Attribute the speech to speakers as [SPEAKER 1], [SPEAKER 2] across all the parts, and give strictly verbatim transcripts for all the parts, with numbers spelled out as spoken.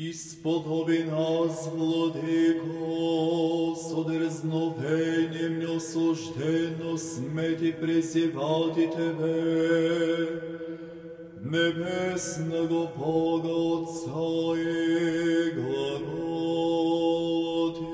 [SPEAKER 1] Ispodobi nas, Владыко, со дерзновением неосужденно смети призывати Тебе, небесного Бога Отца и глаготи.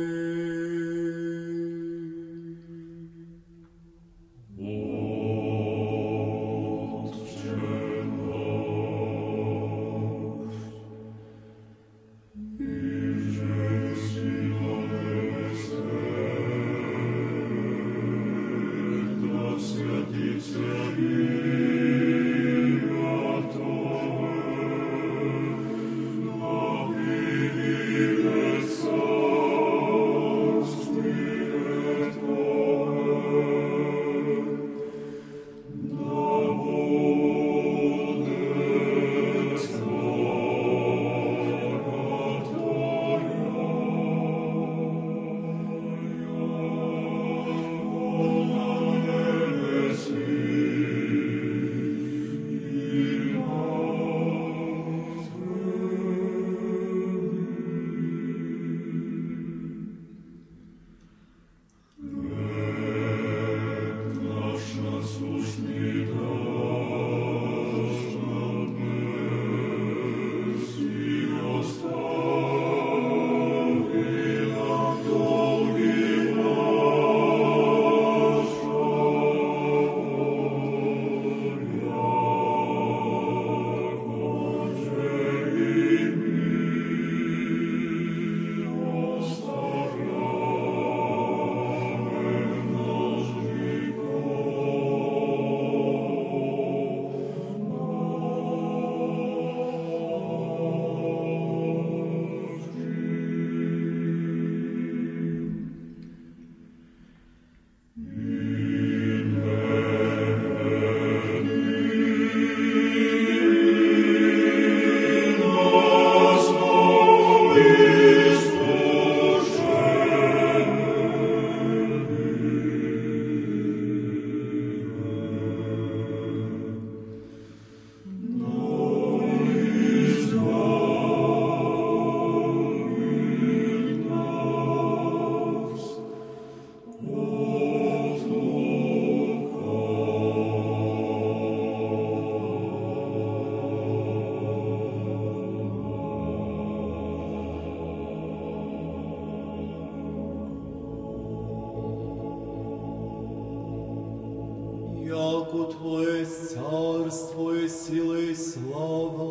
[SPEAKER 1] Яко Твое царство и сила и слава,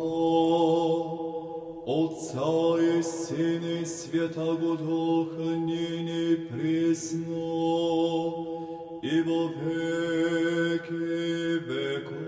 [SPEAKER 1] Отца и Сына и Святаго Духа, ныне и присно, и во веки веков.